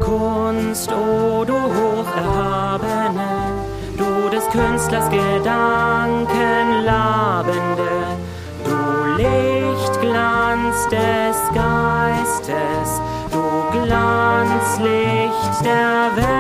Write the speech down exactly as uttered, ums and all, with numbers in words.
Kunst, o du Hocherhabene, du des Künstlers Gedanken labende, du Lichtglanz des Geistes, du Glanzlicht der Welt.